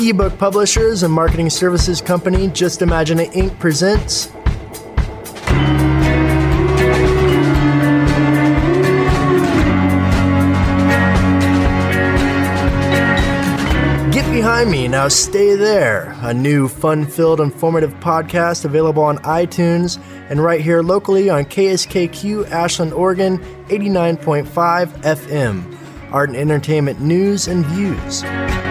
Ebook publishers and marketing services company Just Imagine It Inc. presents Get Behind Me, Now Stay There, a new fun-filled, informative podcast available on iTunes and right here locally on KSKQ Ashland, Oregon, 89.5 FM. Art and entertainment news and views.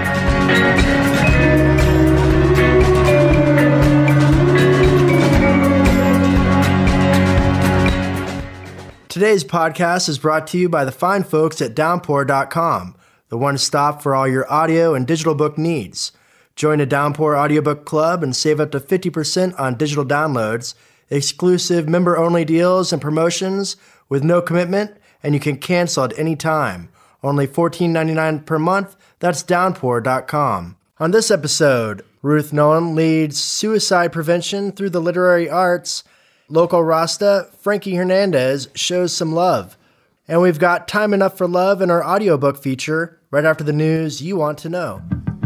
Today's podcast is brought to you by the fine folks at Downpour.com, the one stop for all your audio and digital book needs. Join the Downpour Audiobook Club and save up to 50% on digital downloads, exclusive member-only deals and promotions with no commitment, and you can cancel at any time. Only $14.99 per month. That's Downpour.com. On this episode, Ruth Nolan leads suicide prevention through the literary arts. Local Rasta, Frankie Hernandez, shows some love. And we've got Time Enough for Love in our audiobook feature right after the news you want to know.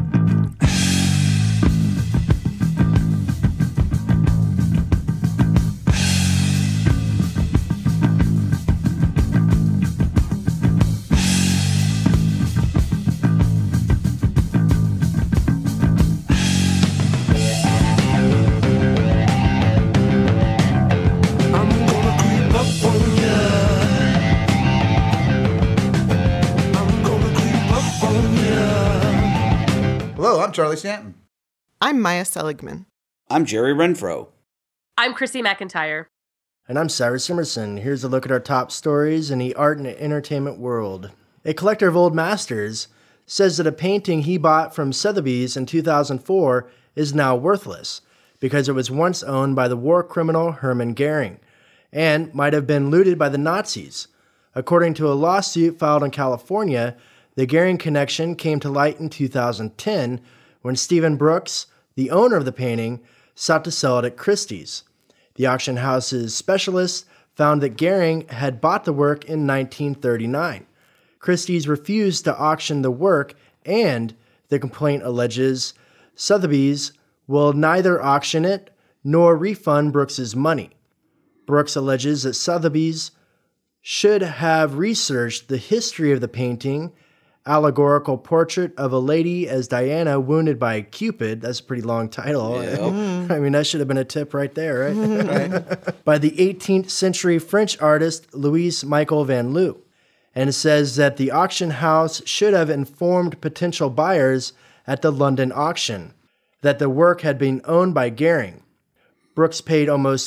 Charlie Stanton. I'm Maya Seligman. I'm Jerry Renfro. I'm Chrissy McIntyre. And I'm Cyrus Emerson. Here's a look at our top stories in the art and entertainment world. A collector of old masters says that a painting he bought from Sotheby's in 2004 is now worthless because it was once owned by the war criminal Hermann Goering and might have been looted by the Nazis. According to a lawsuit filed in California, the Goering connection came to light in 2010 when Stephen Brooks, the owner of the painting, sought to sell it at Christie's. The auction house's specialists found that Goering had bought the work in 1939. Christie's refused to auction the work, and the complaint alleges Sotheby's will neither auction it nor refund Brooks's money. Brooks alleges that Sotheby's should have researched the history of the painting, allegorical portrait of a lady as Diana wounded by Cupid. That's a pretty long title. Yep. I mean, that should have been a tip right there, right? By the 18th century French artist Louis Michel van Loo. And it says that the auction house should have informed potential buyers at the London auction that the work had been owned by Goering. Brooks paid almost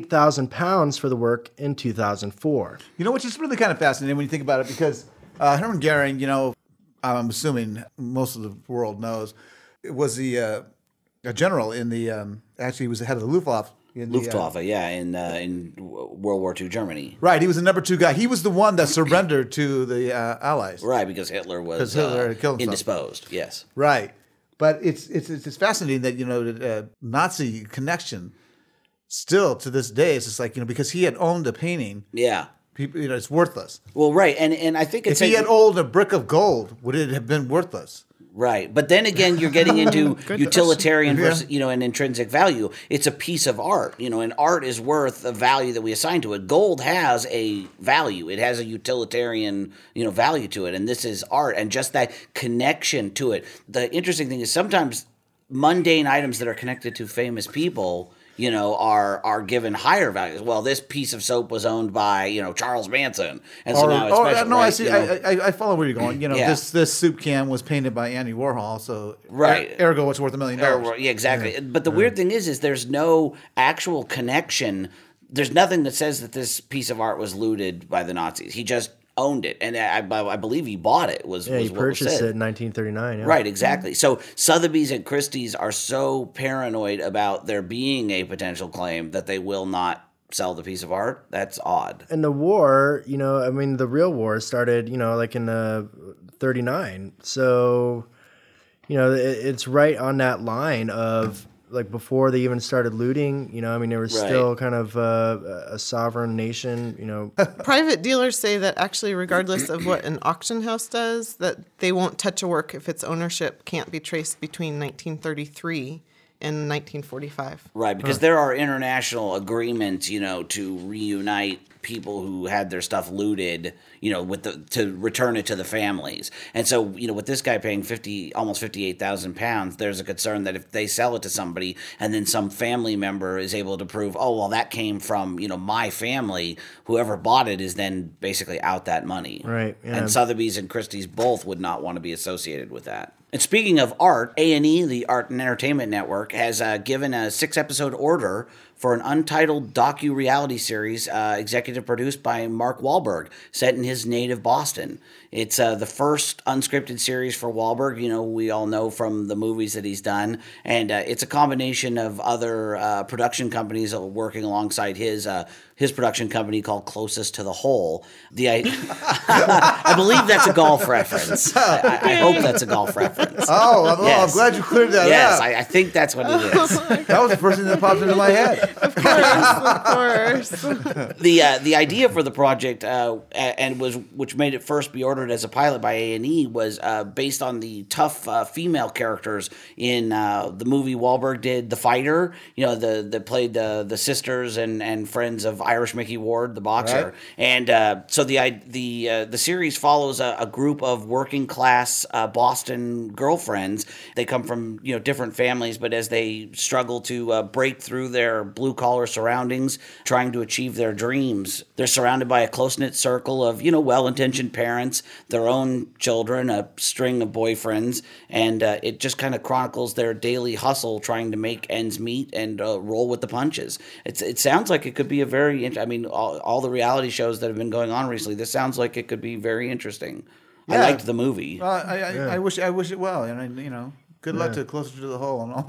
£58,000 for the work in 2004. You know, which is really kind of fascinating when you think about it, because Hermann Goering, you know, I'm assuming most of the world knows, it was a general in the, actually he was the head of the Luftwaffe. In World War II Germany. Right, he was the number 2 guy. He was the one that surrendered to the Allies. Right, because Hitler was indisposed, yes. Right, but it's fascinating that, you know, the Nazi connection still to this day, it's just like, you know, because he had owned a painting. Yeah. People, you know, it's worthless. Well, right, and I think it's... If he had owned a brick of gold, would it have been worthless? Right, but then again, you're getting into utilitarian versus, you know, and intrinsic value. It's a piece of art, you know, and art is worth a value that we assign to it. Gold has a value; it has a utilitarian, you know, value to it, and this is art, and just that connection to it. The interesting thing is sometimes mundane items that are connected to famous people, you know, are given higher values. Well, this piece of soap was owned by, you know, Charles Manson, and so now it's special. No, right? I see. You know, I follow where you're going. You know, this soup can was painted by Andy Warhol, so ergo, it's worth $1 million. Yeah, exactly. Yeah. But the weird thing is there's no actual connection. There's nothing that says that this piece of art was looted by the Nazis. He just owned it, and I believe he bought it. He purchased it in 1939. Yeah. Right, exactly. So Sotheby's and Christie's are so paranoid about there being a potential claim that they will not sell the piece of art. That's odd. And the war, you know, I mean, the real war started, you know, like in 39. So, you know, it's right on that line of like before they even started looting. You know, I mean, they were Right. still kind of a sovereign nation. You know, Private dealers say that actually, regardless of what an auction house does, that they won't touch a work if its ownership can't be traced between 1933 and 1945. Right, because there are international agreements, to reunite people who had their stuff looted, to return it to the families. And so, with this guy paying almost £58,000, there's a concern that if they sell it to somebody and then some family member is able to prove, oh, well, that came from, my family, whoever bought it is then basically out that money. Right, yeah. And Sotheby's and Christie's both would not want to be associated with that. And speaking of art, A&E, the Art and Entertainment Network, has given a 6-episode order for an untitled docu-reality series executive produced by Mark Wahlberg, set in his native Boston. It's the first unscripted series for Wahlberg, we all know from the movies that he's done. And it's a combination of other production companies working alongside his production company called Closest to the Hole. I believe that's a golf reference. I hope that's a golf reference. I'm glad you cleared that Yes, up. I think that's what it is. That was the first thing that popped into my head. Of course. The idea for the project which made it first be ordered as a pilot by A&E was based on the tough female characters in the movie Wahlberg did, The Fighter. That played the sisters and friends of Irish Mickey Ward, the boxer. Right. And so the series follows a group of working class Boston girlfriends. They come from different families, but as they struggle to break through their blue collar surroundings, trying to achieve their dreams, they're surrounded by a close knit circle of well-intentioned parents, their own children, a string of boyfriends, and it just kind of chronicles their daily hustle, trying to make ends meet and roll with the punches. It sounds like it could be a very all the reality shows that have been going on recently, this sounds like it could be very interesting. I Yeah. liked the movie. Well, I wish it well, and good luck to Closer to the Hole and all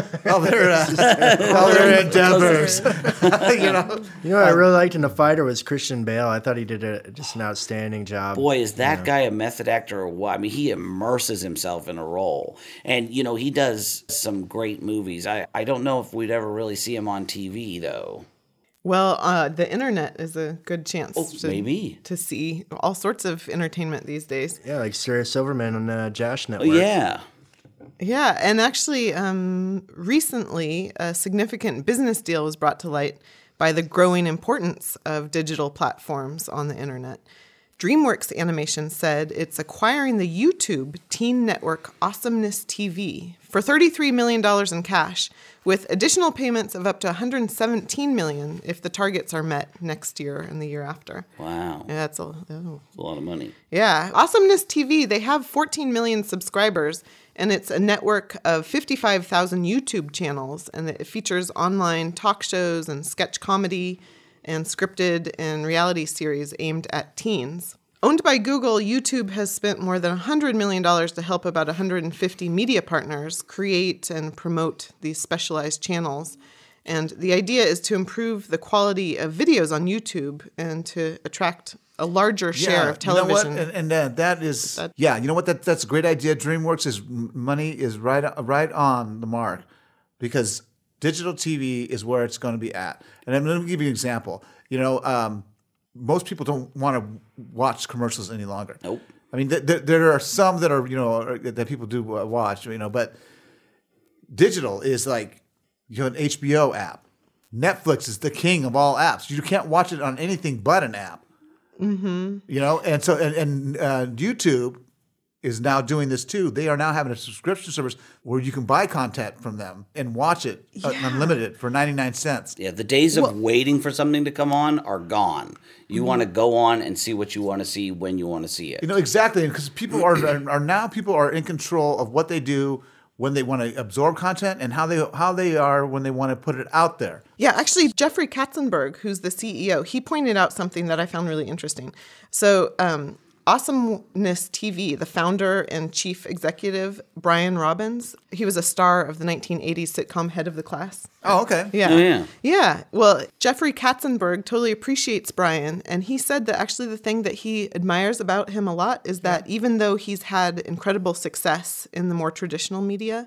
their endeavors. what I really liked in The Fighter was Christian Bale. I thought he did just an outstanding job. Boy, is that guy a method actor or what? I mean, he immerses himself in a role. And, he does some great movies. I don't know if we'd ever really see him on TV, though. Well, the internet is a good chance maybe to see all sorts of entertainment these days. Yeah, like Sarah Silverman on the Jash Network. Oh, yeah. Yeah, and actually, recently, a significant business deal was brought to light by the growing importance of digital platforms on the internet. DreamWorks Animation said it's acquiring the YouTube teen network Awesomeness TV for $33 million in cash, with additional payments of up to $117 million if the targets are met next year and the year after. Wow. Yeah, that's a lot of money. Yeah. Awesomeness TV, they have 14 million subscribers, and it's a network of 55,000 YouTube channels, and it features online talk shows and sketch comedy and scripted and reality series aimed at teens. Owned by Google, YouTube has spent more than $100 million to help about 150 media partners create and promote these specialized channels. And the idea is to improve the quality of videos on YouTube and to attract a larger share of television. You know what? And that is, you know what? That's a great idea. DreamWorks is money is right on the mark, because digital TV is where it's going to be at. And I'm going to give you an example. Most people don't want to watch commercials any longer. Nope. I mean, there are some that are that people do watch, but digital is like an HBO app. Netflix is the king of all apps. You can't watch it on anything but an app. Mm-hmm. And so YouTube is now doing this too. They are now having a subscription service where you can buy content from them and watch it unlimited for 99 cents. Yeah, the days of waiting for something to come on are gone. You want to go on and see what you want to see when you want to see it. Exactly, because people are in control of what they do when they want to absorb content and how they are when they want to put it out there. Yeah, actually, Jeffrey Katzenberg, who's the CEO, he pointed out something that I found really interesting. So, Awesomeness TV, the founder and chief executive, Brian Robbins, he was a star of the 1980s sitcom Head of the Class. Oh, okay. Yeah. Oh, yeah. Yeah. Well, Jeffrey Katzenberg totally appreciates Brian, and he said that actually the thing that he admires about him a lot is that even though he's had incredible success in the more traditional media,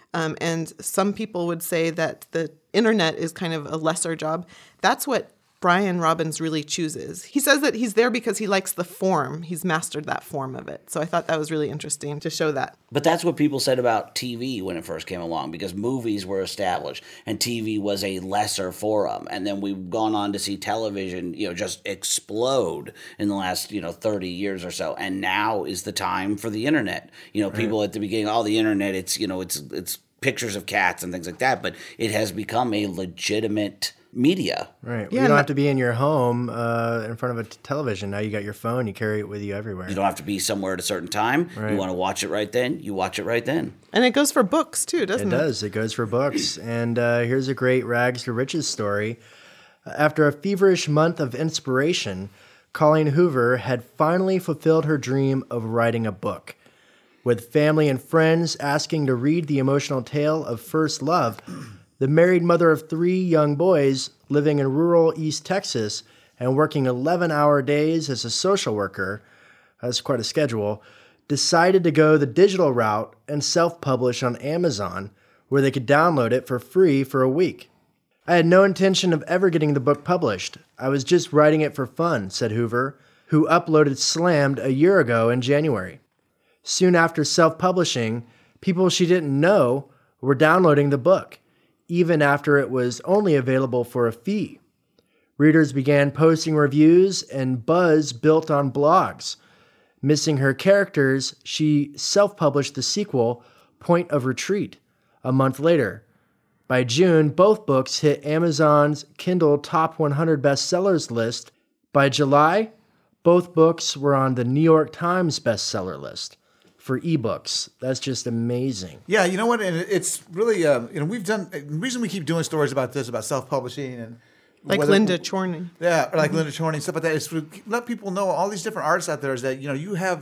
And some people would say that the internet is kind of a lesser job. That's what Brian Robbins really chooses. He says that he's there because he likes the form. He's mastered that form of it. So I thought that was really interesting to show that. But that's what people said about TV when it first came along, because movies were established and TV was a lesser forum. And then we've gone on to see television, just explode in the last, 30 years or so. And now is the time for the internet. People at the beginning, the internet, it's pictures of cats and things like that. But it has become a legitimate media. Right. Yeah, you don't have to be in your home in front of a television. Now you got your phone. You carry it with you everywhere. You don't have to be somewhere at a certain time. Right. You want to watch it right then. You watch it right then. And it goes for books too, doesn't it? It does. It goes for books. And here's a great rags to riches story. After a feverish month of inspiration, Colleen Hoover had finally fulfilled her dream of writing a book. With family and friends asking to read the emotional tale of first love, the married mother of 3 young boys living in rural East Texas and working 11-hour days as a social worker, that's quite a schedule, decided to go the digital route and self-publish on Amazon, where they could download it for free for a week. I had no intention of ever getting the book published. I was just writing it for fun, said Hoover, who uploaded Slammed a year ago in January. Soon after self-publishing, people she didn't know were downloading the book, even after it was only available for a fee. Readers began posting reviews, and buzz built on blogs. Missing her characters, she self-published the sequel, Point of Retreat, a month later. By June, both books hit Amazon's Kindle Top 100 Bestsellers list. By July, both books were on the New York Times bestseller list for ebooks. That's just amazing. Yeah, you know what? And it's really, we've done, the reason we keep doing stories about this, about self-publishing and like Linda Chorney. Yeah, or like Linda Chorney, stuff like that. Is to let people know all these different artists out there is that, you have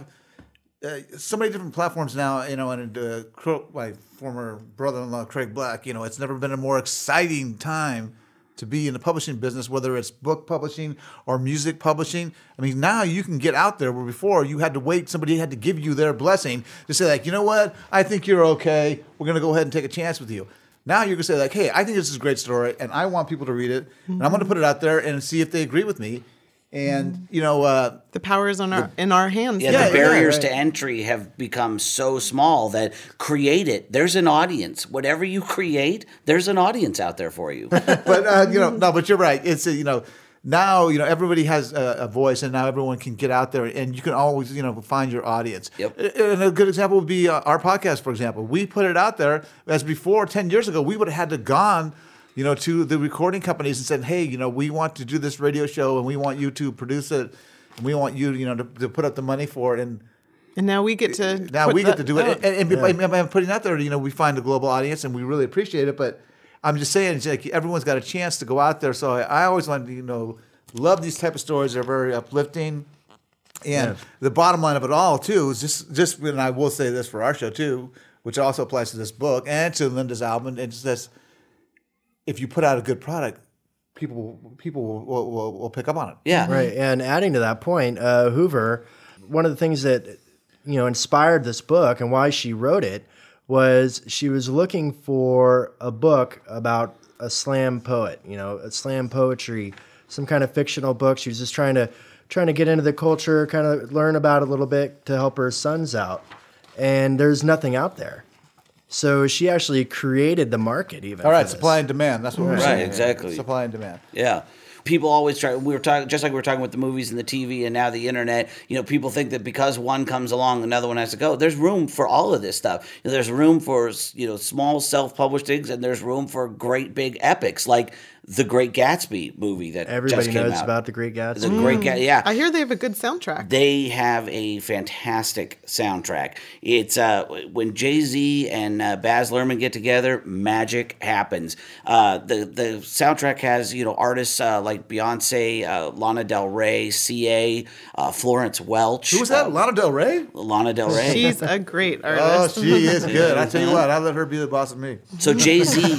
so many different platforms now, and my former brother-in-law, Craig Black, it's never been a more exciting time to be in the publishing business, whether it's book publishing or music publishing. I mean, now you can get out there where before you had to wait. Somebody had to give you their blessing to say, like, you know what? I think you're okay. We're going to go ahead and take a chance with you. Now you're going to say, like, hey, I think this is a great story, and I want people to read it, and I'm going to put it out there and see if they agree with me. And, the power is in our hands. Yeah, the barriers to entry have become so small that create it. There's an audience. Whatever you create, there's an audience out there for you. But, but you're right. It's, now, everybody has a voice, and now everyone can get out there, and you can always, find your audience. Yep. And a good example would be our podcast, for example. We put it out there, as before, 10 years ago, we would have had to gone to the recording companies and said, hey, we want to do this radio show and we want you to produce it and we want you, to put up the money for it. And now we get to do it. And by putting it out there, we find a global audience and we really appreciate it. But I'm just saying, it's like everyone's got a chance to go out there. So I always want to, love these type of stories. They're very uplifting. And the bottom line of it all, too, is just, and I will say this for our show, too, which also applies to this book and to Linda's album, it's this. If you put out a good product, people will pick up on it. Yeah. Right. And adding to that point, Hoover, one of the things that, inspired this book and why she wrote it was she was looking for a book about a slam poet, a slam poetry, some kind of fictional book. She was just trying to get into the culture, kind of learn about it a little bit to help her sons out. And there's nothing out there. So she actually created the market even. All right, supply and demand. That's what we're saying. Right, exactly. Supply and demand. Yeah. People always try. We were talking, just like we were talking with the movies and the TV and now the internet. People think that because one comes along, another one has to go. There's room for all of this stuff. There's room for small self-published things, and there's room for great big epics like the Great Gatsby movie that everybody just came knows out. about the Great Gatsby. The Great yeah. I hear they have a good soundtrack. They have a fantastic soundtrack. It's when Jay-Z and Baz Luhrmann get together, magic happens. The soundtrack has artists like Beyonce, Lana Del Rey, Sia, Florence Welch. Who was that? Lana Del Rey? Lana Del Rey. She's a great artist. Oh, she is good. I tell you what, I'll let her be the boss of me. So Jay-Z.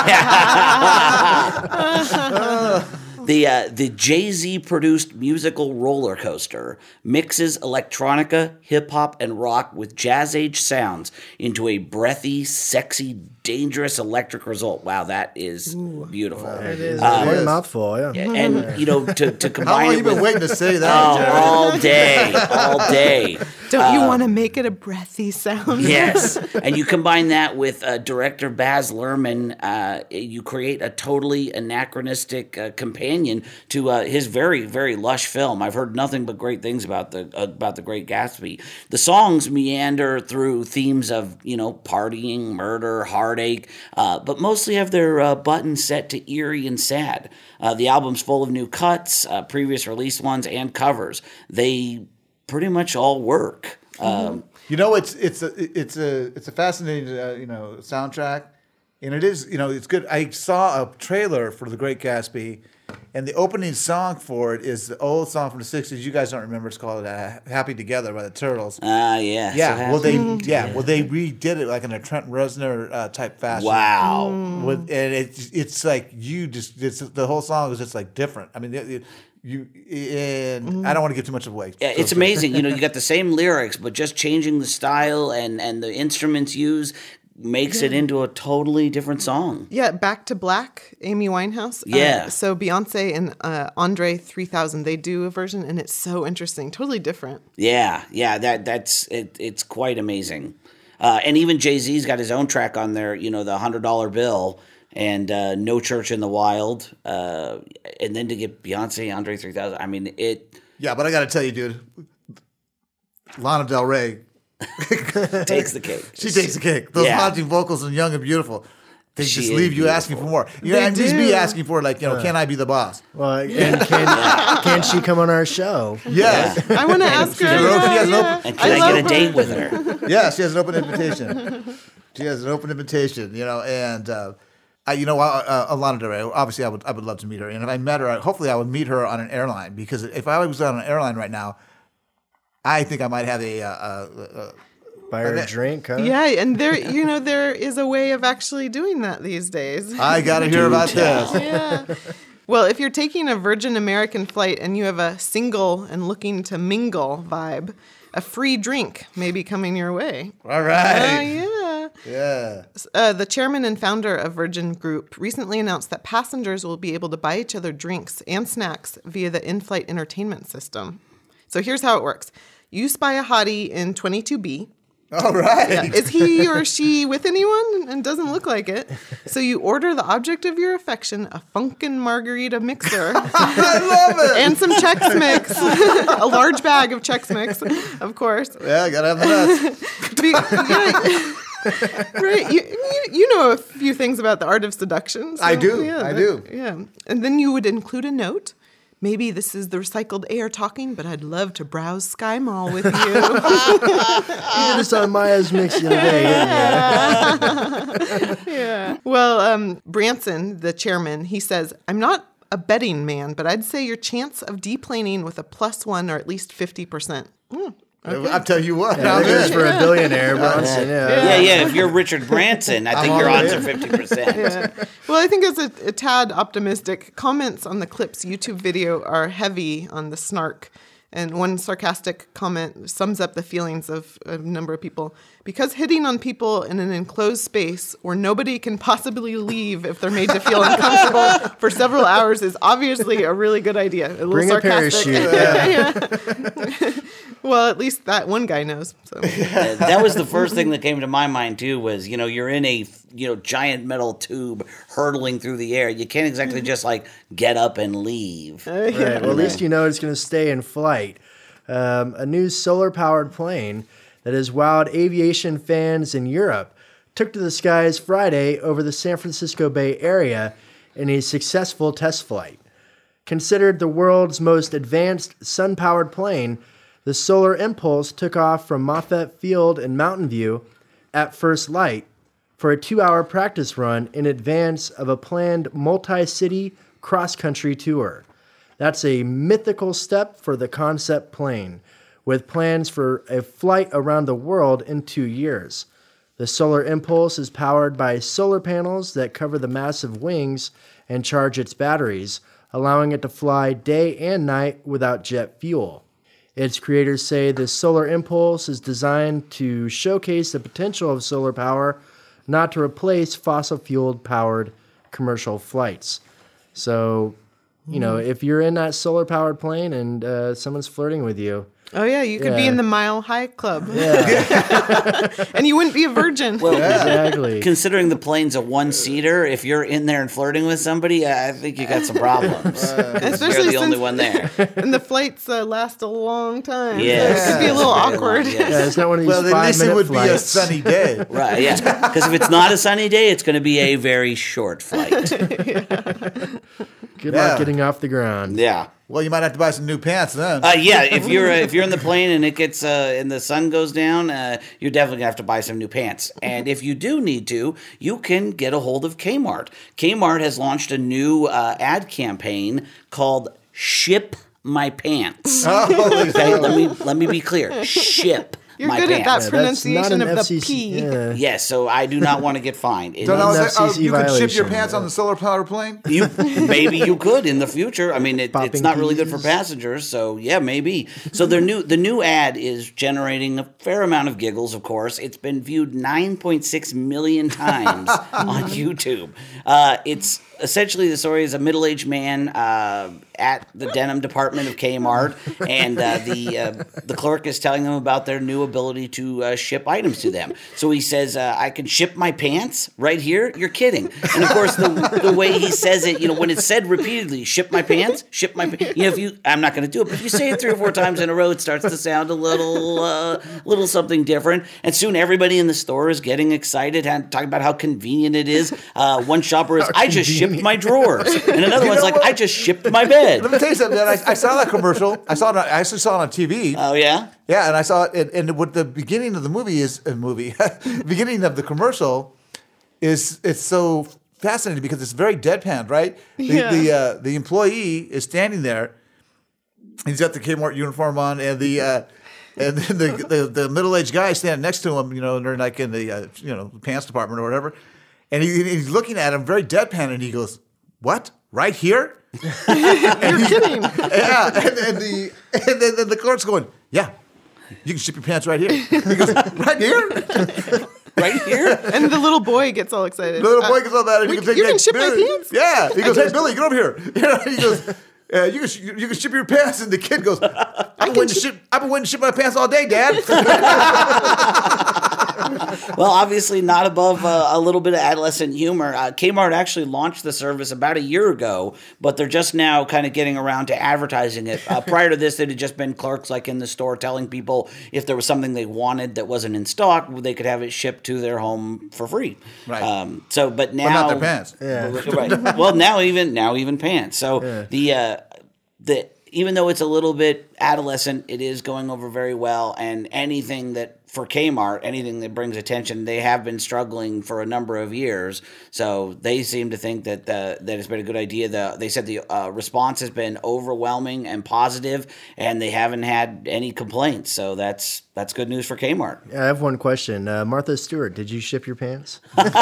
The Jay-Z produced musical roller coaster mixes electronica, hip hop, and rock with jazz age sounds into a breathy, sexy dangerous electric result. Wow, that is beautiful. It is quite a mouthful, yeah. And you know, to How combine long it have you been with waiting to say that, Jared? all day. Don't you want to make it a breathy sound? Yes, and you combine that with director Baz Luhrmann, you create a totally anachronistic companion to his very, very lush film. I've heard nothing but great things about the Great Gatsby. The songs meander through themes of, you know, partying, murder, heartache, but mostly have their buttons set to eerie and sad. The album's full of new cuts, previous released ones, and covers. They pretty much all work. You know, it's a fascinating soundtrack, and it is, you know, it's good. I saw a trailer for The Great Gatsby, and the opening song for it is the old song from the '60s. You guys don't remember? It's called "Happy Together" by the Turtles. Yeah. Yeah, well they redid it like in a Trent Reznor type fashion. Wow. And it's like the whole song is just like different. I mean, I don't want to give too much away. Yeah, it's amazing. You know, you got the same lyrics, but just changing the style and the instruments used makes it into a totally different song. Yeah, Back to Black, Amy Winehouse. Yeah. So Beyonce and Andre 3000, they do a version, and it's so interesting, totally different. Yeah, that's it. It's quite amazing. And even Jay-Z's got his own track on there. You know, the $100 Bill and No Church in the Wild, and then to get Beyonce, Andre 3000. I mean, it. Yeah, but I got to tell you, dude, Lana Del Rey takes the cake. She takes the cake. Those haunting vocals and Young and Beautiful, they just leave you asking for more. You know, and just me asking for, like, you know, can I be the boss? Well, and can she come on our show? Yes. I want to ask her. And can I get a date with her? Yeah, she has an open invitation. You know, and Lana Del Rey. Obviously, I would love to meet her, and if I met her, hopefully, I would meet her on an airline, because if I was on an airline right now, I think I might have Buy her a drink, huh? Yeah, and there is a way of actually doing that these days. I got to hear about this. Yeah. Well, if you're taking a Virgin American flight and you have a single and looking to mingle vibe, a free drink may be coming your way. All right. Yeah. Yeah. The chairman and founder of Virgin Group recently announced that passengers will be able to buy each other drinks and snacks via the in-flight entertainment system. So here's how it works. You spy a hottie in 22B. All right. Yeah. Is he or she with anyone? And doesn't look like it. So you order the object of your affection, a Funkin' Margarita mixer. I love it. And some Chex Mix. A large bag of Chex Mix, of course. Yeah, got to have the nuts. Right. You know a few things about the art of seduction. So, I do. Yeah. And then you would include a note. Maybe this is the recycled air talking, but I'd love to browse Sky Mall with you. You did this on Maya's Mix the other day, didn't you? Yeah. Well, Branson, the chairman, he says, I'm not a betting man, but I'd say your chance of deplaning with a +1 or at least 50%. Okay. I'll tell you what. Yeah, this is for a billionaire, Bronson. Yeah. If you're Richard Branson, I think your odds are 50%. Yeah. Well, I think it's a tad optimistic. Comments on the Clips YouTube video are heavy on the snark. And one sarcastic comment sums up the feelings of a number of people. Because hitting on people in an enclosed space where nobody can possibly leave if they're made to feel uncomfortable for several hours is obviously a really good idea. A little Bring sarcastic. a parachute. Yeah. Well, at least that one guy knows. So. That was the first thing that came to my mind too. Was you're in a giant metal tube hurtling through the air. You can't exactly just like get up and leave. Right. Well, at least you know it's going to stay in flight. A new solar-powered plane that has wowed aviation fans in Europe took to the skies Friday over the San Francisco Bay Area in a successful test flight. Considered the world's most advanced sun-powered plane, the Solar Impulse took off from Moffett Field in Mountain View at first light for a 2-hour practice run in advance of a planned multi-city cross-country tour. That's a mythical step for the concept plane, with plans for a flight around the world in 2 years. The Solar Impulse is powered by solar panels that cover the massive wings and charge its batteries, allowing it to fly day and night without jet fuel. Its creators say the Solar Impulse is designed to showcase the potential of solar power not to replace fossil-fueled powered commercial flights. So, if you're in that solar-powered plane and someone's flirting with you, Oh, yeah, you could be in the Mile High Club. yeah, And you wouldn't be a virgin. Well, exactly. considering the plane's a one-seater, if you're in there and flirting with somebody, I think you got some problems. Especially you're the only since- one there. And the flights last a long time. Yes. So it could be a little Very long, awkward. yes. Yeah, it's not one of these Well, at least it 5-minute would be a flights. sunny day. Right, yeah. Because if it's not a sunny day, it's going to be a very short flight. Good Yeah. luck getting off the ground. Yeah. Well, you might have to buy some new pants then. Yeah, if you're in the plane and it gets and the sun goes down, you're definitely gonna have to buy some new pants. And if you do need to, you can get a hold of Kmart. Kmart has launched a new ad campaign called "Ship My Pants." Okay, let me be clear. Ship You're my good pants. at that That's pronunciation not an of the FCC P. Yeah. Yes, so I do not want to get fined. So now, An is that- FCC you could ship your violation. pants on the solar power plane? You maybe you could in the future. I mean, it's Popping not really good for peas. passengers, so yeah, maybe. So the new ad is generating a fair amount of giggles. Of course, it's been viewed 9.6 million times on YouTube. It's essentially the story is a middle-aged man at the denim department of Kmart, and the clerk is telling them about their new ability to ship items to them. So he says, "I can ship my pants right here." You're kidding. And of course, the way he says it, when it's said repeatedly, "Ship my pants, ship my pants." I'm not going to do it, but if you say it 3 or 4 times in a row, it starts to sound a little something different. And soon everybody in the store is getting excited and talking about how convenient it is. One shopper is, "I just shipped my drawers," and another one's like, what? "I just shipped my bed." Let me tell you something, man. I saw that commercial. I actually saw it on TV. Oh yeah. Yeah, and I saw it, and what the beginning of the beginning of the commercial is, it's so fascinating because it's very deadpan, right? Yeah. The employee is standing there. He's got the Kmart uniform on, and then the middle-aged guy standing next to him, and they're like in the pants department or whatever, and he's looking at him very deadpan, and he goes, "What? Right here?" You're kidding. Yeah, and then the clerk's going, "Yeah, you can ship your pants right here." He goes, "Right here?" Right here. And the little boy gets all excited. The little boy gets all that, and he goes, you "Hey, can ship my Billy." pants? Yeah, he goes, "Hey, Billy, get over here." He goes, "You can ship your pants," and the kid goes, I've been waiting to ship my pants all day, Dad." Well, obviously not above a little bit of adolescent humor. Kmart actually launched the service about a year ago, but they're just now kind of getting around to advertising it. Prior to this, it had just been clerks like in the store telling people if there was something they wanted that wasn't in stock, they could have it shipped to their home for free. Right. But now, But not their pants. Right. Well, now even pants. So the even though it's a little bit adolescent, it is going over very well. And anything that for Kmart, anything that brings attention, they have been struggling for a number of years. So they seem to think that that it's been a good idea. They said the response has been overwhelming and positive, and they haven't had any complaints. So that's good news for Kmart. I have one question. Martha Stewart, did you ship your pants?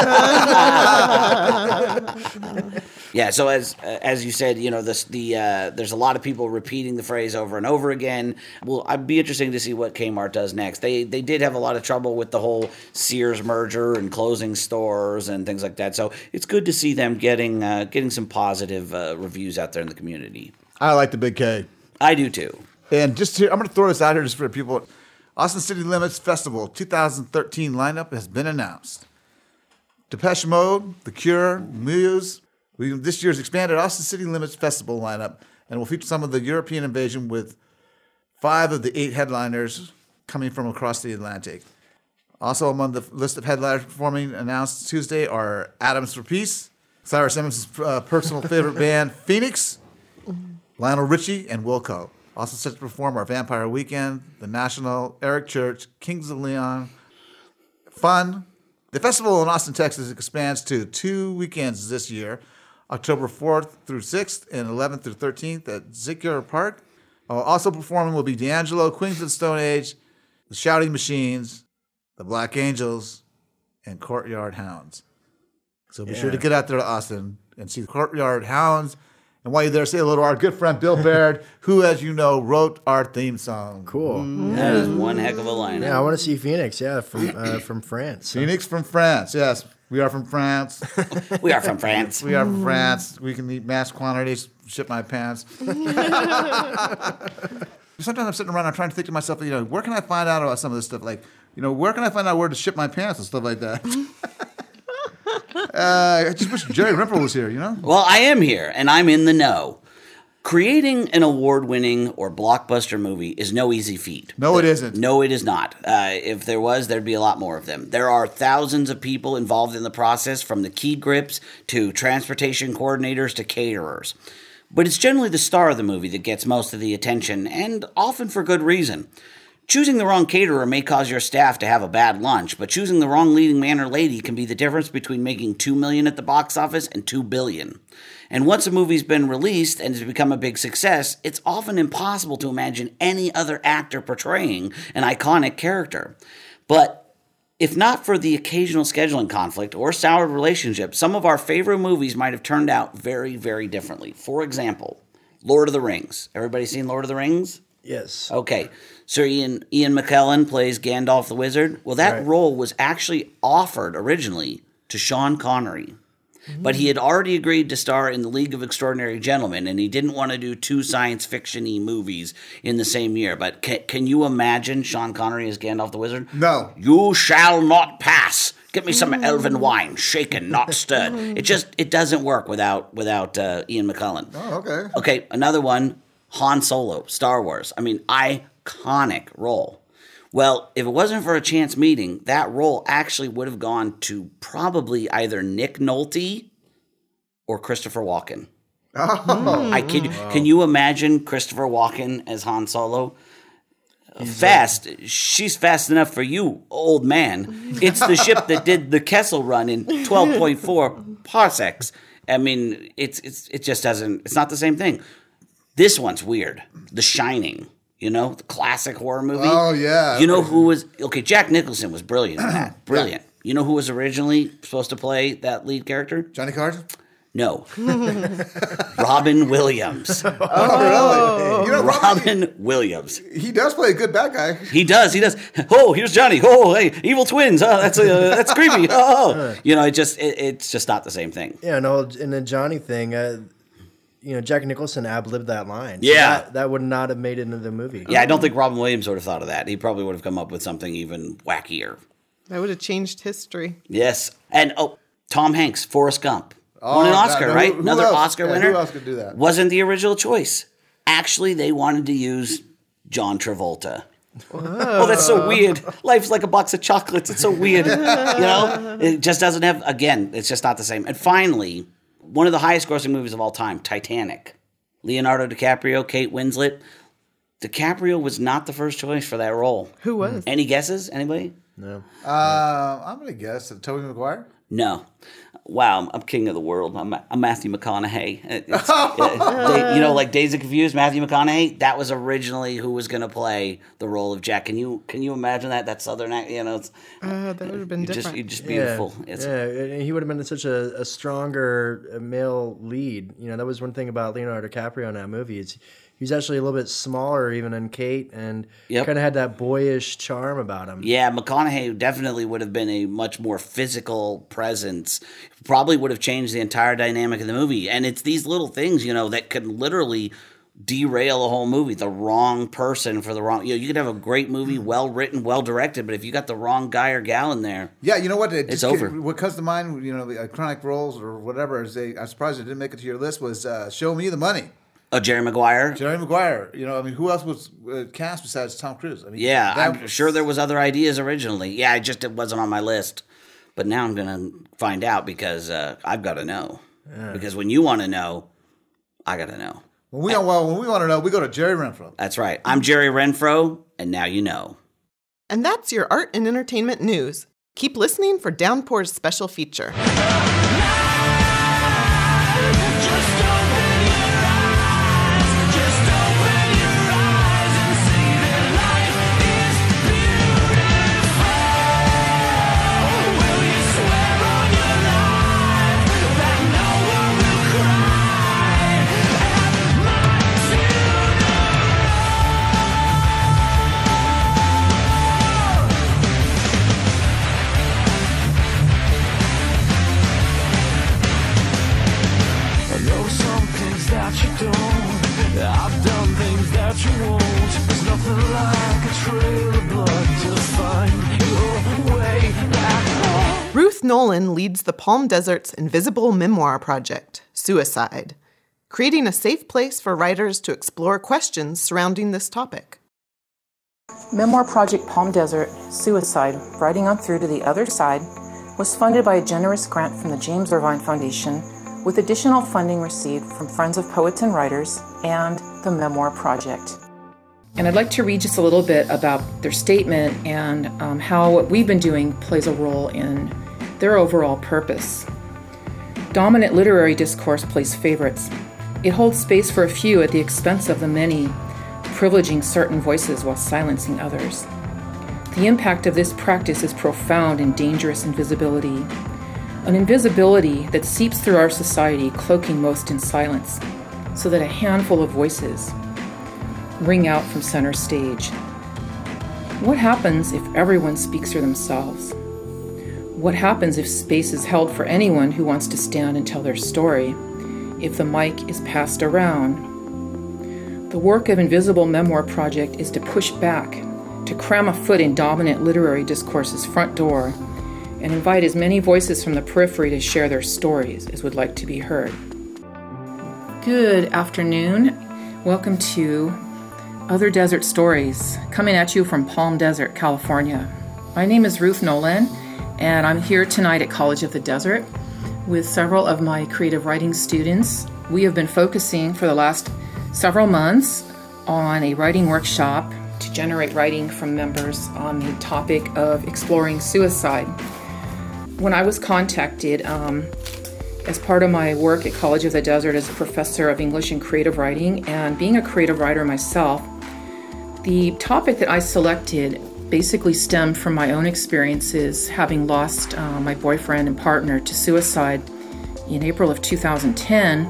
Yeah, so as you said, there's a lot of people repeating the phrase over and over again. Well, I'd be interesting to see what Kmart does next. They did have a lot of trouble with the whole Sears merger and closing stores and things like that. So it's good to see them getting some positive reviews out there in the community. I like the Big K. I do too. And just here, I'm going to throw this out here just for people. Austin City Limits Festival 2013 lineup has been announced. Depeche Mode, The Cure, Muse. This year's expanded Austin City Limits Festival lineup, and will feature some of the European invasion with 5 of the 8 headliners coming from across the Atlantic. Also among the list of headliners performing announced Tuesday are Atoms for Peace, Cyrus Emmons' personal favorite band, Phoenix, Lionel Richie, and Wilco. Also set to perform are Vampire Weekend, The National, Eric Church, Kings of Leon, Fun. The festival in Austin, Texas expands to 2 weekends this year, October 4th through 6th and 11th through 13th at Ziegler Park. Also performing will be D'Angelo, Queens of the Stone Age, The Shouting Machines, The Black Angels, and Courtyard Hounds. So be sure to get out there to Austin and see the Courtyard Hounds And while you're there, say hello to our good friend Bill Baird, who, as you know, wrote our theme song. Cool. That is one heck of a lineup. Yeah, I want to see Phoenix. Yeah, from France. Phoenix from France. Yes, we are from France. We are from France. We are from France. We can eat mass quantities. Shit my pants. Sometimes I'm sitting around, I'm trying to think to myself, where can I find out about some of this stuff? Like, where can I find out where to ship my pants and stuff like that? I just wish Jerry Renfro was here, Well, I am here, and I'm in the know. Creating an award-winning or blockbuster movie is no easy feat. No, it isn't. No, it is not. If there was, there'd be a lot more of them. There are thousands of people involved in the process, from the key grips to transportation coordinators to caterers. But it's generally the star of the movie that gets most of the attention, and often for good reason. Choosing the wrong caterer may cause your staff to have a bad lunch, but choosing the wrong leading man or lady can be the difference between making $2 million at the box office and $2 billion. And once a movie's been released and has become a big success, it's often impossible to imagine any other actor portraying an iconic character. But if not for the occasional scheduling conflict or soured relationship, some of our favorite movies might have turned out very, very differently. For example, Lord of the Rings. Everybody seen Lord of the Rings? Yes. Okay. Sir Ian McKellen plays Gandalf the Wizard. Well, that role was actually offered originally to Sean Connery. But he had already agreed to star in The League of Extraordinary Gentlemen, and he didn't want to do two science fiction-y movies in the same year. But can you imagine Sean Connery as Gandalf the Wizard? No. You shall not pass. Get me some elven wine, shaken, not stirred. It doesn't work without Ian McKellen. Oh, okay. Okay, another one, Han Solo, Star Wars. I mean, iconic role. Well, if it wasn't for a chance meeting, that role actually would have gone to probably either Nick Nolte or Christopher Walken. Oh. I kid you. Can you imagine Christopher Walken as Han Solo? Fast. She's fast enough for you, old man. It's the ship that did the Kessel Run in 12.4 parsecs. I mean, it just doesn't. It's not the same thing. This one's weird. The Shining. The classic horror movie. Oh, yeah. You know who was... Okay, Jack Nicholson was brilliant in that. Brilliant. Yeah. You know who was originally supposed to play that lead character? Johnny Carson? No. Robin Williams. Oh, really? Robin Williams. He does play a good bad guy. He does. Oh, here's Johnny. Oh, hey, evil twins. Oh, that's creepy. Oh. It's just not the same thing. Yeah, no, in the Johnny thing... Jack Nicholson ad-libbed that line. So Yeah. that would not have made it into the movie. Yeah, I don't think Robin Williams would have thought of that. He probably would have come up with something even wackier. That would have changed history. Yes. And, Tom Hanks, Forrest Gump. Won an Oscar, right? Another Oscar winner. Who else could do that? Wasn't the original choice. Actually, they wanted to use John Travolta. Oh, that's so weird. Life's like a box of chocolates. It's so weird. It just doesn't have, again, it's just not the same. And finally... one of the highest grossing movies of all time, Titanic. Leonardo DiCaprio, Kate Winslet. DiCaprio was not the first choice for that role. Who was? Any guesses? Anybody? No. I'm going to guess Tobey Maguire. No. Wow, I'm king of the world. I'm Matthew McConaughey. Like Days of Confused, Matthew McConaughey. That was originally who was going to play the role of Jack. Can you imagine that Southern act? That would have been different. Just beautiful. Yeah, he would have been such a stronger male lead. That was one thing about Leonardo DiCaprio in that movie. He's actually a little bit smaller even than Kate, and kind of had that boyish charm about him. Yeah, McConaughey definitely would have been a much more physical presence. Probably would have changed the entire dynamic of the movie. And it's these little things, that can literally derail a whole movie. The wrong person for the wrong... you could have a great movie, well written, well directed, but if you got the wrong guy or gal in there... Yeah, you know what? It's over. What comes to mind, the iconic roles or whatever, I'm surprised it didn't make it to your list, was Show Me the Money. Jerry Maguire. Jerry Maguire. Who else was cast besides Tom Cruise? I'm sure there was other ideas originally. Yeah, it wasn't on my list. But now I'm going to find out because I've got to know. Yeah. Because when you want to know, I got to know. When we want to know, we go to Jerry Renfro. That's right. I'm Jerry Renfro, and now you know. And that's your art and entertainment news. Keep listening for Downpour's special feature. Nolan leads the Palm Desert's Invisible Memoir project, Suicide, creating a safe place for writers to explore questions surrounding this topic. Memoir Project Palm Desert, Suicide, Writing on Through to the Other Side, was funded by a generous grant from the James Irvine Foundation, with additional funding received from Friends of Poets and Writers and the Memoir Project. And I'd like to read just a little bit about their statement and how what we've been doing plays a role in their overall purpose. Dominant literary discourse plays favorites. It holds space for a few at the expense of the many, privileging certain voices while silencing others. The impact of this practice is profound and dangerous invisibility, an invisibility that seeps through our society, cloaking most in silence, so that a handful of voices ring out from center stage. What happens if everyone speaks for themselves? What happens if space is held for anyone who wants to stand and tell their story, if the mic is passed around? The work of Invisible Memoir Project is to push back, to cram a foot in dominant literary discourse's front door, and invite as many voices from the periphery to share their stories as would like to be heard. Good afternoon. Welcome to Other Desert Stories, coming at you from Palm Desert, California. My name is Ruth Nolan, and I'm here tonight at College of the Desert with several of my creative writing students. We have been focusing for the last several months on a writing workshop to generate writing from members on the topic of exploring suicide. When I was contacted as part of my work at College of the Desert as a professor of English and creative writing, and being a creative writer myself, the topic that I selected basically stemmed from my own experiences, having lost my boyfriend and partner to suicide in April of 2010.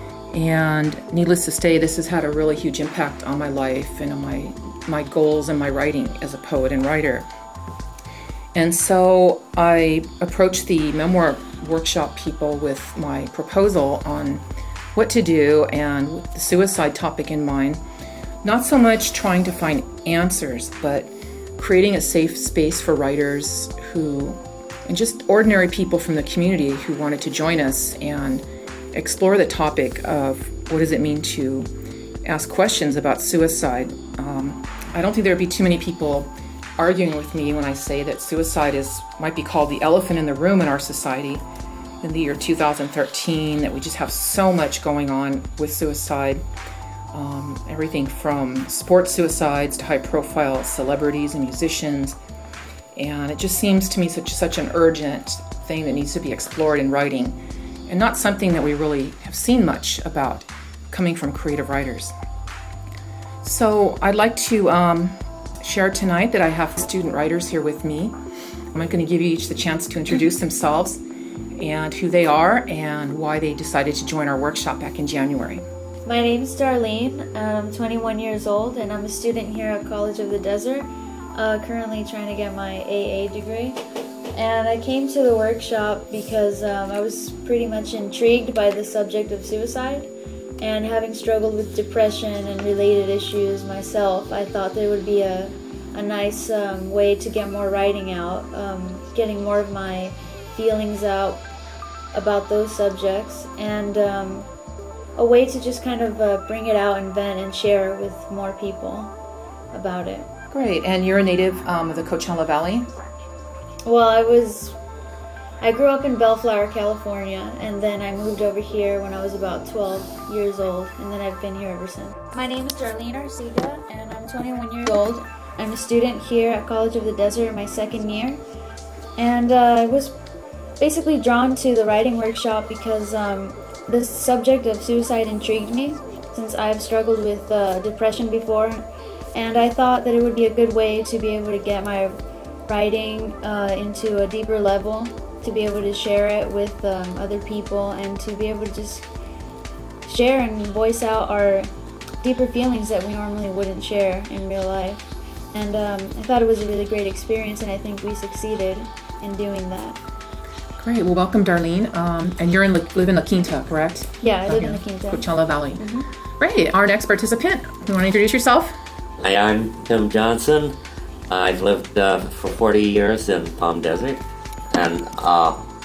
And needless to say, this has had a really huge impact on my life and on my goals and my writing as a poet and writer. And so I approached the memoir workshop people with my proposal on what to do and with the suicide topic in mind. Not so much trying to find answers, but creating a safe space for writers and just ordinary people from the community who wanted to join us and explore the topic of what does it mean to ask questions about suicide. I don't think there would be too many people arguing with me when I say that suicide might be called the elephant in the room in our society in the year 2013, that we just have so much going on with suicide. Everything from sports suicides to high-profile celebrities and musicians. And it just seems to me such an urgent thing that needs to be explored in writing, and not something that we really have seen much about coming from creative writers. So I'd like to share tonight that I have student writers here with me. I'm going to give you each the chance to introduce themselves and who they are and why they decided to join our workshop back in January. My name's Darlene. I'm 21 years old and I'm a student here at College of the Desert, currently trying to get my AA degree. And I came to the workshop because I was pretty much intrigued by the subject of suicide, and having struggled with depression and related issues myself, I thought there would be a nice way to get more writing out, getting more of my feelings out about those subjects, and a way to just kind of bring it out and vent and share with more people about it. Great. And you're a native of the Coachella Valley? Well, I grew up in Bellflower, California, and then I moved over here when I was about 12 years old, and then I've been here ever since. My name is Darlene Arcega, and I'm 21 years old. I'm a student here at College of the Desert, my second year, and I was basically drawn to the writing workshop because the subject of suicide intrigued me, since I've struggled with depression before, and I thought that it would be a good way to be able to get my writing into a deeper level, to be able to share it with other people, and to be able to just share and voice out our deeper feelings that we normally wouldn't share in real life. And I thought it was a really great experience, and I think we succeeded in doing that. Great. Well, welcome, Darlene. And you live in La Quinta, correct? Yeah, I live in La Quinta. Coachella Valley. Mm-hmm. Great. Our next participant, you want to introduce yourself? Hi, I'm Tim Johnson. I've lived for 40 years in Palm Desert, and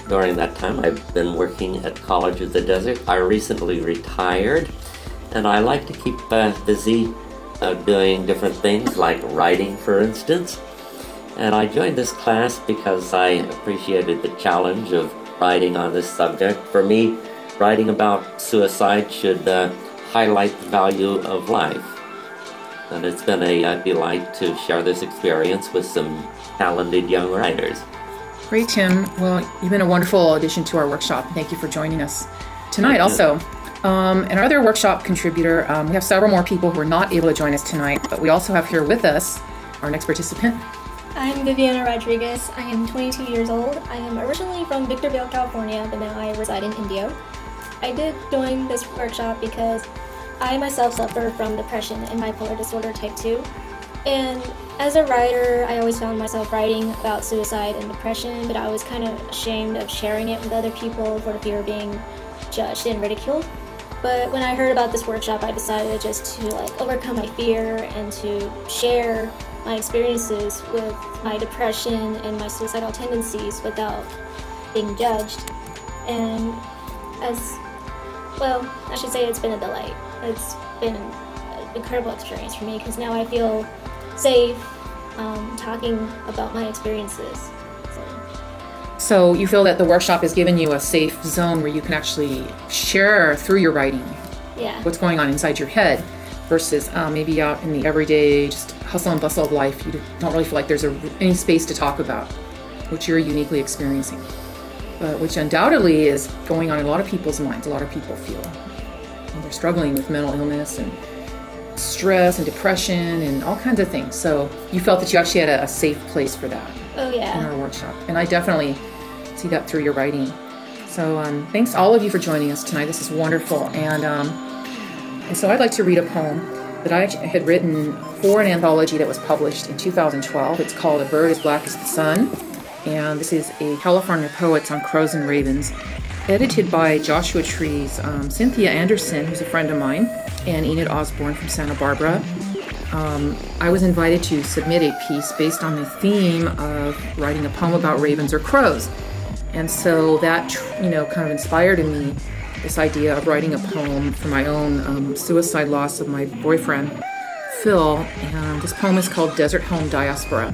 During that time, I've been working at College of the Desert. I recently retired, and I like to keep busy doing different things like writing, for instance. And I joined this class because I appreciated the challenge of writing on this subject. For me, writing about suicide should highlight the value of life. And it's been a delight to share this experience with some talented young writers. Great, Tim. Well, you've been a wonderful addition to our workshop. Thank you for joining us tonight also. And our other workshop contributor, we have several more people who are not able to join us tonight, but we also have here with us our next participant. I'm Viviana Rodriguez. I am 22 years old. I am originally from Victorville, California, but now I reside in Indio. I did join this workshop because I myself suffer from depression and bipolar disorder type 2. And as a writer, I always found myself writing about suicide and depression, but I was kind of ashamed of sharing it with other people for the fear of being judged and ridiculed. But when I heard about this workshop, I decided just to overcome my fear and to share my experiences with my depression and my suicidal tendencies without being judged. And I should say it's been a delight. It's been an incredible experience for me because now I feel safe talking about my experiences. So you feel that the workshop has given you a safe zone where you can actually share through your writing what's going on inside your head versus maybe out in the everyday just hustle and bustle of life. You don't really feel like there's any space to talk about what you're uniquely experiencing, which undoubtedly is going on in a lot of people's minds. A lot of people feel they're struggling with mental illness and stress and depression and all kinds of things. So you felt that you actually had a safe place for that in our workshop. And I definitely see that through your writing. So thanks all of you for joining us tonight. This is wonderful. And so I'd like to read a poem that I had written for an anthology that was published in 2012. It's called A Bird as Black as the Sun. And this is a California Poets on Crows and Ravens, edited by Joshua Trees, Cynthia Anderson, who's a friend of mine, and Enid Osborne from Santa Barbara. I was invited to submit a piece based on the theme of writing a poem about ravens or crows. And so that, kind of inspired in me this idea of writing a poem for my own suicide loss of my boyfriend, Phil. And this poem is called Desert Home Diaspora.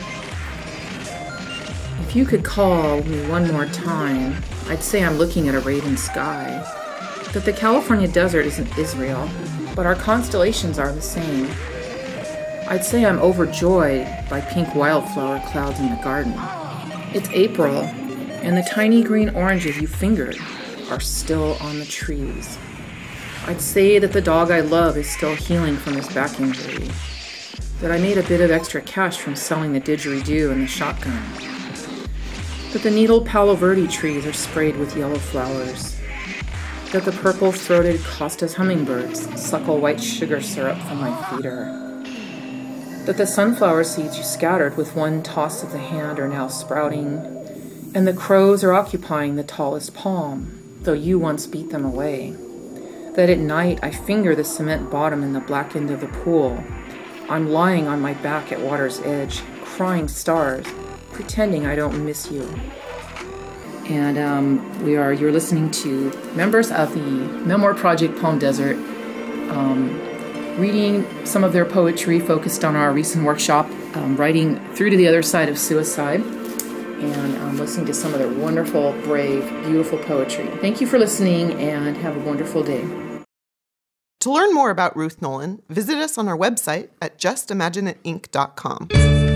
If you could call me one more time, I'd say I'm looking at a raven sky. That the California desert isn't Israel, but our constellations are the same. I'd say I'm overjoyed by pink wildflower clouds in the garden. It's April, and the tiny green oranges you fingered are still on the trees. I'd say that the dog I love is still healing from his back injury. That I made a bit of extra cash from selling the didgeridoo and the shotgun. That the needled Palo Verde trees are sprayed with yellow flowers. That the purple-throated Costas hummingbirds suckle white sugar syrup from my feeder. That the sunflower seeds you scattered with one toss of the hand are now sprouting, and the crows are occupying the tallest palm, though you once beat them away. That at night I finger the cement bottom in the black end of the pool. I'm lying on my back at water's edge, crying stars, pretending I don't miss you. And you're listening to members of the Memoir Project Palm Desert, reading some of their poetry focused on our recent workshop, Writing Through to the Other Side of Suicide, and listening to some of their wonderful, brave, beautiful poetry. Thank you for listening, and have a wonderful day. To learn more about Ruth Nolan, visit us on our website at justimagineitinc.com.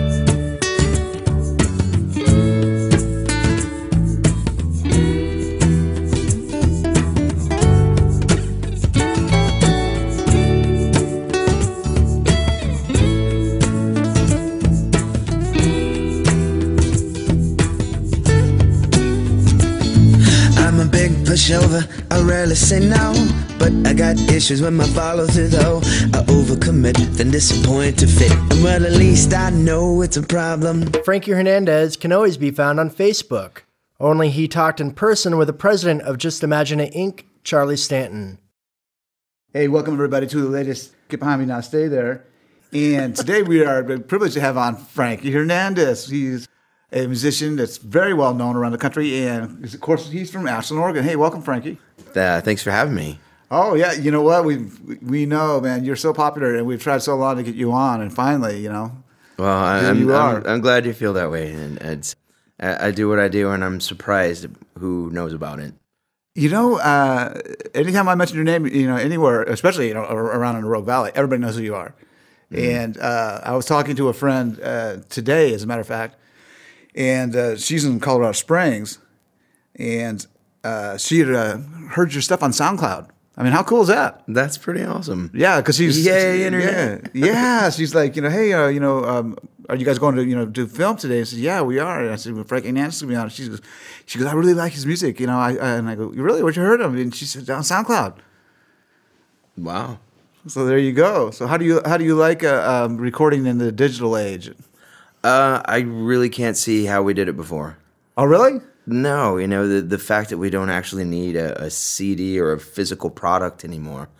Pushover, I rarely say no, but I got issues with my follow-through though. I overcommit, then disappoint to fit, and well, at least I know it's a problem. Frankie Hernandez can always be found on Facebook. Only he talked in person with the president of Just Imagine It, Inc., Charlie Stanton. Hey, welcome everybody to the latest Get Behind Me Now, Stay There. And today we are privileged to have on Frankie Hernandez. He's a musician that's very well known around the country, and of course he's from Ashland, Oregon. Hey, welcome, Frankie. Thanks for having me. Oh yeah, you know what? We know, man. You're so popular, and we've tried so long to get you on, and finally, you know. Well, I'm glad you feel that way, and I do what I do, and I'm surprised who knows about it. You know, anytime I mention your name, you know, anywhere, especially around in the Rogue Valley, everybody knows who you are. And I was talking to a friend today, as a matter of fact, and she's in Colorado Springs, and she had heard your stuff on SoundCloud. I mean, how cool is that? That's pretty awesome. Yeah, because she's internet. Yeah, she's like, hey, are you guys going to do film today? I said, yeah, we are. And I said, well, Frankie Nance's gonna be on. She goes, I really like his music. And I go, really? Where'd you heard him? And she said, on SoundCloud. Wow. So there you go. So how do you like recording in the digital age? I really can't see how we did it before. Oh, really? No, the fact that we don't actually need a CD or a physical product anymore.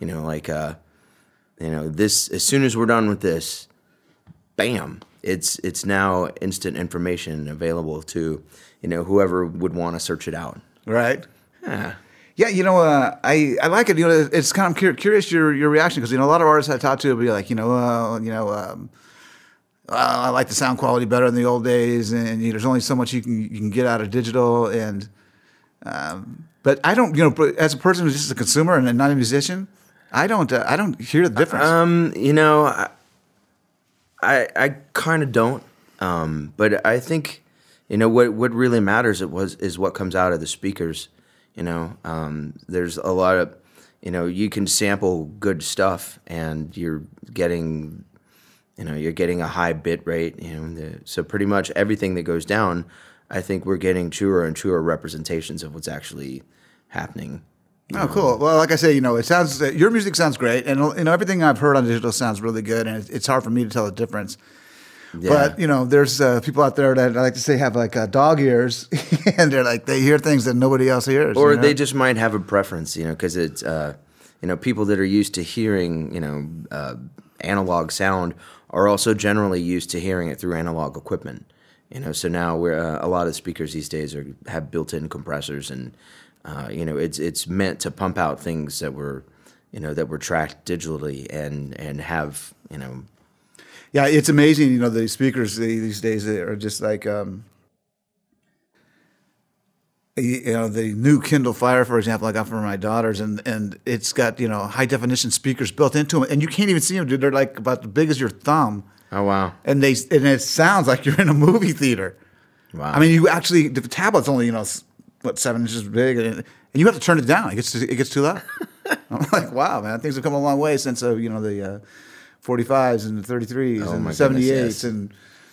This, as soon as we're done with this, bam, it's now instant information available to, whoever would want to search it out. Right. Yeah. Yeah, I like it. It's kind of curious your reaction, because a lot of artists I talk to will be like, I like the sound quality better than the old days, and there's only so much you can get out of digital. And but I don't, as a person who's just a consumer and not a musician, I don't hear the difference. I kind of don't. But I think what really matters is what comes out of the speakers. There's a lot of you can sample good stuff, and you're getting a high bit rate, so pretty much everything that goes down, I think we're getting truer and truer representations of what's actually happening. Oh, cool. Well, like I say, it sounds, your music sounds great, and everything I've heard on digital sounds really good, and it's hard for me to tell the difference. Yeah. But, there's people out there that I like to say have like dog ears, and they're like, they hear things that nobody else hears. Or they just might have a preference, because it's, people that are used to hearing, analog sound are also generally used to hearing it through analog equipment. So now we're a lot of speakers these days have built-in compressors, and it's meant to pump out things that were tracked digitally and have. Yeah, it's amazing. The speakers these days are just like. The new Kindle Fire, for example, I got for my daughters, and it's got high definition speakers built into them, and you can't even see them, dude. They're like about as big as your thumb. Oh wow! And it sounds like you're in a movie theater. Wow! I mean, the tablet's only 7 inches big, and you have to turn it down. It gets too loud. I'm like, wow, man, things have come a long way since the 45s and the 33s and 78s, and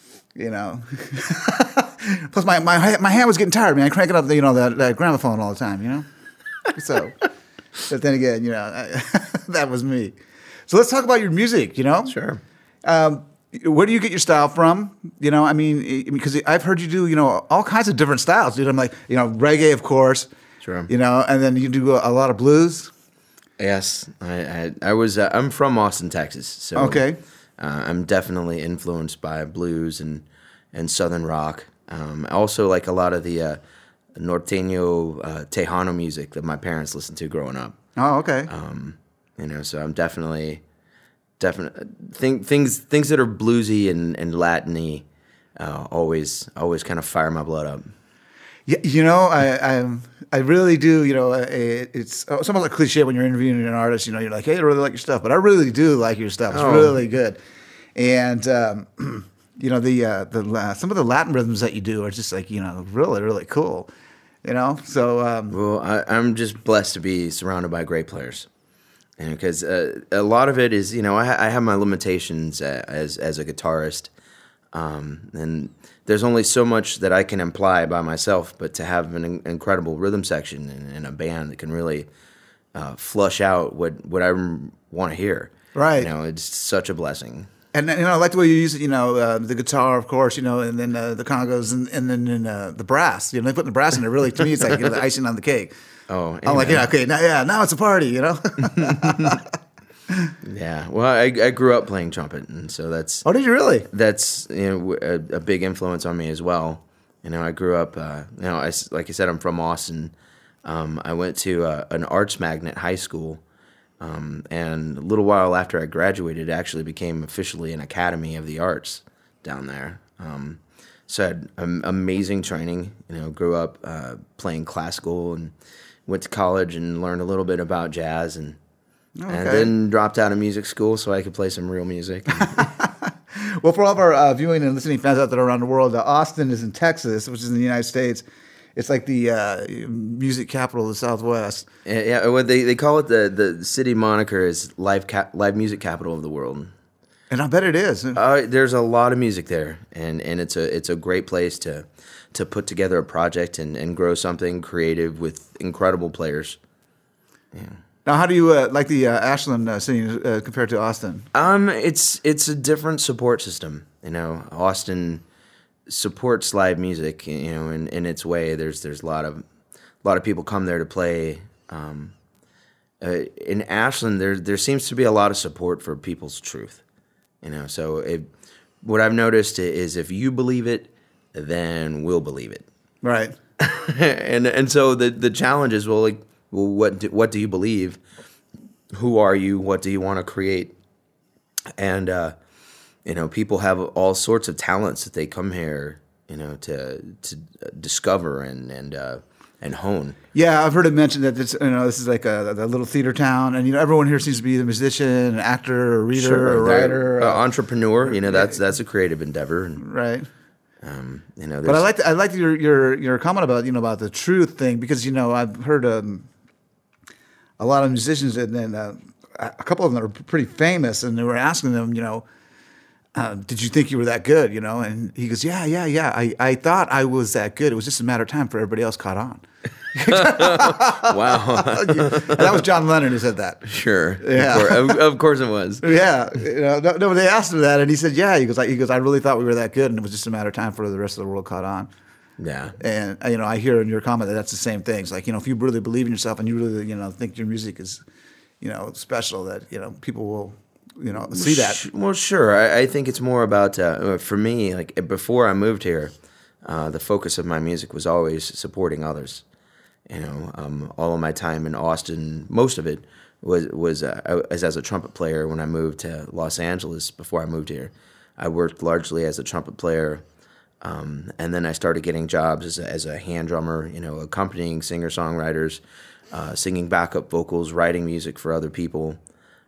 Plus, my hand was getting tired, man. Cranking up that gramophone all the time, So, but then again, that was me. So let's talk about your music. Sure. Where do you get your style from? Because I've heard you do all kinds of different styles, dude. I'm like reggae, of course. Sure. And then you do a lot of blues. Yes, I'm from Austin, Texas. So okay. I'm definitely influenced by blues and southern rock. I also like a lot of the norteño Tejano music that my parents listened to growing up. Oh, okay. So I'm definitely things that are bluesy and Latin-y always kind of fire my blood up. Yeah, I really do. It's almost like a cliche when you're interviewing an artist. You're like, hey, I really like your stuff, but I really do like your stuff. It's really good, and. Some of the Latin rhythms that you do are just like, really, really cool, So, well, I'm just blessed to be surrounded by great players, because a lot of it is, I have my limitations as a guitarist, and there's only so much that I can imply by myself, but to have an incredible rhythm section in a band that can really flush out what I want to hear, right? It's such a blessing. And I like the way you use it, the guitar, of course, and then the congos, and then the brass. They put the brass in there. Really, to me, it's like the icing on the cake. Oh, I'm like, okay, now it's a party, Yeah. Well, I grew up playing trumpet, and so that's. Oh, did you really? That's a big influence on me as well. I grew up. Like I said, I'm from Austin. I went to an arts magnet high school, and a little while after I graduated, it actually became officially an Academy of the Arts down there. So I had amazing training. Grew up playing classical and went to college and learned a little bit about jazz and then dropped out of music school so I could play some real music. Well, for all of our viewing and listening fans out there around the world, Austin is in Texas, which is in the United States. It's like the music capital of the Southwest. Yeah, what they call it, the city moniker is live music capital of the world. And I bet it is. There's a lot of music there, and it's a great place to put together a project and grow something creative with incredible players. Yeah. Now, how do you like the Ashland scene compared to Austin? It's a different support system. Austin supports live music. In its way. There's a lot of people come there to play. In Ashland, there seems to be a lot of support for people's truth. So what I've noticed is if you believe it, then we'll believe it. Right. and so the challenge is, what do you believe? Who are you? What do you want to create? And people have all sorts of talents that they come here, to discover and hone. Yeah, I've heard it mentioned that this is like a little theater town, and everyone here seems to be a musician, an actor, a reader, a writer, entrepreneur. That's a creative endeavor, right? But I like your comment about the truth thing, because I've heard a lot of musicians, and then a couple of them that are pretty famous, and they were asking them, did you think you were that good? And he goes, yeah. I thought I was that good. It was just a matter of time for everybody else caught on. Wow. And that was John Lennon who said that. Sure. Yeah. Of course it was. Yeah. No, they asked him that, and he said, yeah. He goes, I really thought we were that good, and it was just a matter of time for the rest of the world caught on. Yeah. And, I hear in your comment that that's the same thing. It's like, if you really believe in yourself and you really, think your music is, special, that, people will, see that. Well, sure. I think it's more about, for me, like before I moved here, the focus of my music was always supporting others. All of my time in Austin, most of it was as a trumpet player. When I moved to Los Angeles, before I moved here, I worked largely as a trumpet player. And then I started getting jobs as a hand drummer, accompanying singer-songwriters, singing backup vocals, writing music for other people.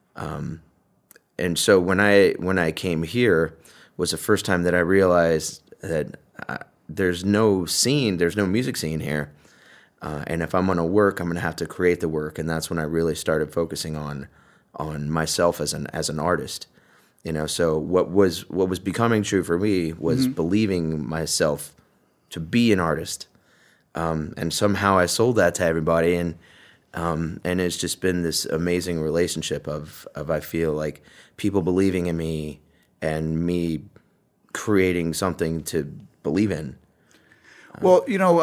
And so when I came here was the first time that I realized that there's no music scene here. And if I'm going to work, I'm going to have to create the work. And that's when I really started focusing on myself as an artist. So what was becoming true for me was believing myself to be an artist. And somehow I sold that to everybody. And it's just been this amazing relationship of I feel like people believing in me and me creating something to believe in. Well,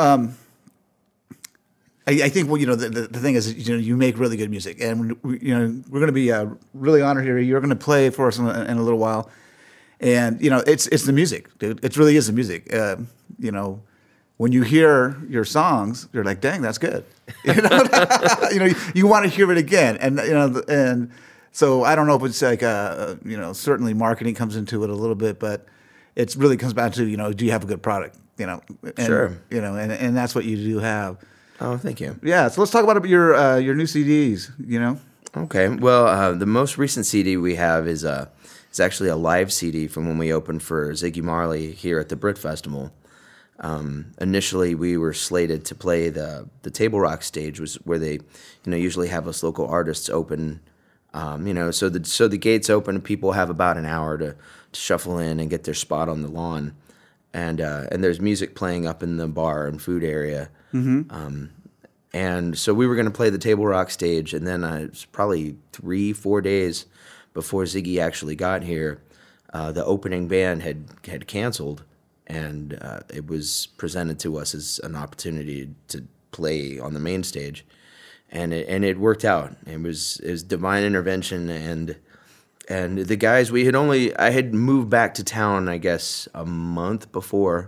I think the thing is, you make really good music, and we're going to be really honored here. You're going to play for us in a little while, and it's the music, dude. It really is the music. When you hear your songs, you're like, dang, that's good. You want to hear it again, and so I don't know if it's like certainly marketing comes into it a little bit, but it really comes back to do you have a good product, and, sure, and that's what you do have. Oh, thank you. Yeah, so let's talk about your new CDs. Okay. Well, the most recent CD we have is actually a live CD from when we opened for Ziggy Marley here at the Brit Festival. Initially, we were slated to play the Table Rock stage, was where they usually have us local artists open. So the gates open, and people have about an hour to shuffle in and get their spot on the lawn, and there's music playing up in the bar and food area. Mm-hmm. And so we were going to play the Table Rock stage, and then it was probably 3-4 days before Ziggy actually got here. The opening band had canceled, and it was presented to us as an opportunity to play on the main stage. it worked out. It was divine intervention, and the guys, I had moved back to town, I guess, a month before,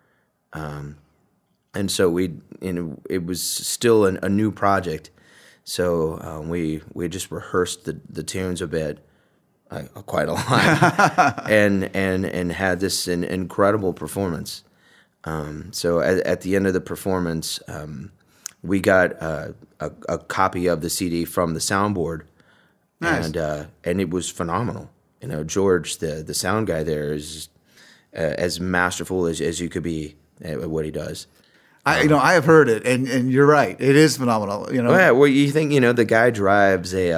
and so it was still a new project, so we just rehearsed the tunes a bit, quite a lot, and had this incredible performance. So at the end of the performance, we got a copy of the CD from the soundboard. Nice. And it was phenomenal. George, the sound guy there, is as masterful as you could be at what he does. I have heard it, and you're right. It is phenomenal. Yeah. Well, you think the guy drives a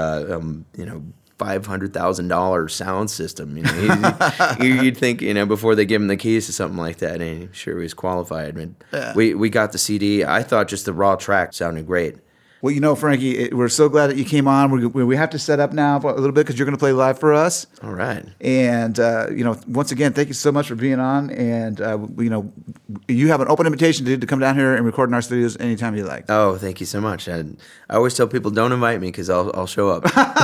$500,000 sound system. You'd think before they give him the keys to something like that, and I'm sure he was qualified. But we got the CD. I thought just the raw track sounded great. Well, Frankie, we're so glad that you came on. We have to set up now for a little bit because you're going to play live for us. All right. And, once again, thank you so much for being on. And, you have an open invitation to come down here and record in our studios anytime you like. Oh, thank you so much. I always tell people don't invite me because I'll show up.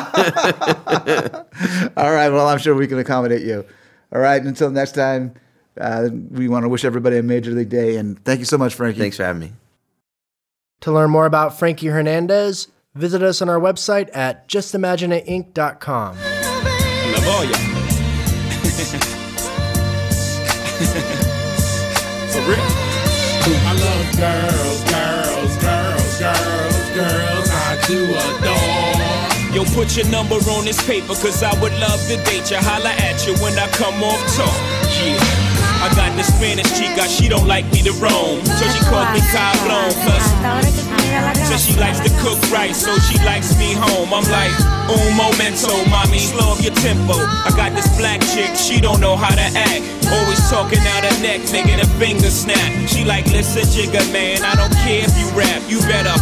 All right. Well, I'm sure we can accommodate you. All right. Until next time, we want to wish everybody a Major League Day. And thank you so much, Frankie. Thanks for having me. To learn more about Frankie Hernandez, visit us on our website at justimagineinc.com. Love all ya. For real. I love girls, I do adore. Yo, put your number on this paper, cause I would love to date you. Holla at you when I come off tour. Yeah. I got this Spanish chica, she don't like me to roam, so she calls me Cablon, plus so she likes to cook right, so she likes me home. I'm like, un momento, mommy, slow up your tempo. I got this black chick, she don't know how to act, always talking out her neck, making a finger snap. She like, listen, Jigga, man, I don't care if you rap, you better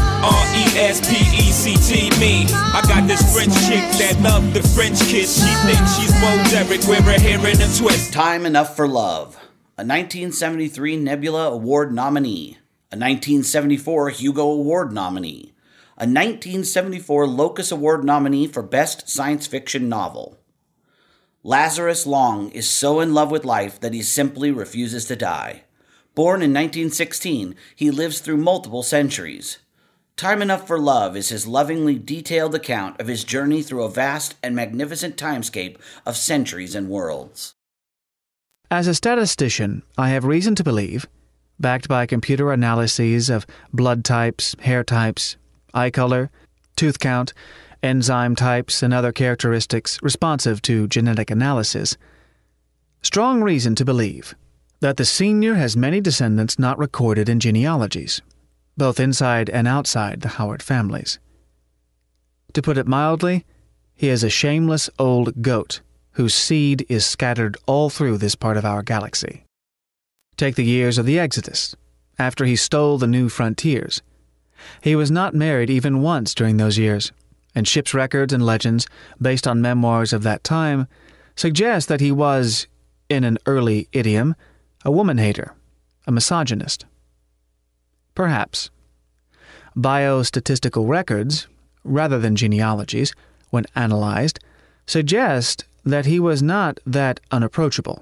RESPECT me. I got this French chick that love the French kiss. She thinks she's Bo Derek with her hair in a twist. Time Enough for Love. A 1973 Nebula Award nominee, a 1974 Hugo Award nominee, a 1974 Locus Award nominee for Best Science Fiction Novel. Lazarus Long is so in love with life that he simply refuses to die. Born in 1916, he lives through multiple centuries. Time Enough for Love is his lovingly detailed account of his journey through a vast and magnificent timescape of centuries and worlds. As a statistician, I have reason to believe, backed by computer analyses of blood types, hair types, eye color, tooth count, enzyme types, and other characteristics responsive to genetic analysis, strong reason to believe that the senior has many descendants not recorded in genealogies, both inside and outside the Howard families. To put it mildly, he is a shameless old goat whose seed is scattered all through this part of our galaxy. Take the years of the Exodus, after he stole the new frontiers. He was not married even once during those years, and ship's records and legends, based on memoirs of that time, suggest that he was, in an early idiom, a woman-hater, a misogynist. Perhaps. Biostatistical records, rather than genealogies, when analyzed, suggest that he was not that unapproachable.